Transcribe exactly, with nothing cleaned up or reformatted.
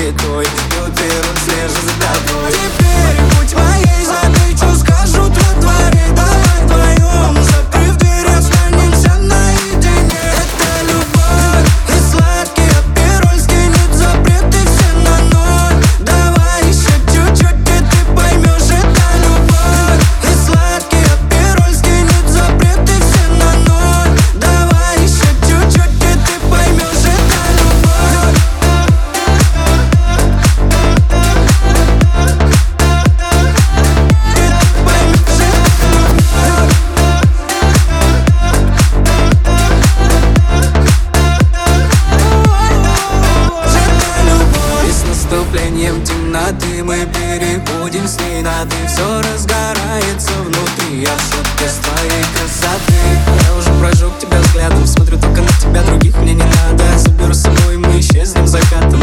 святой, и уберут слежу за тобой. Теперь будь моей, забей, что скажут во дворе. Давай вдвоем, закрыв дверь, останемся наедине. Это любовь и сладкий апероль скинет запреты все на ноль. Давай еще чуть-чуть, и ты поймешь, это любовь и сладкий апероль скинет запреты все на ноль. Давай еще чуть-чуть, и ты поймешь, это любовь. И с наступлением темноты мы переходим с ней на ты. Все разгорается внутри, я в шоке с твоей красоты. Я уже прожег тебя взглядом, смотрю только на тебя, других мне не надо. Заберу с собой, мы исчезнем закатом.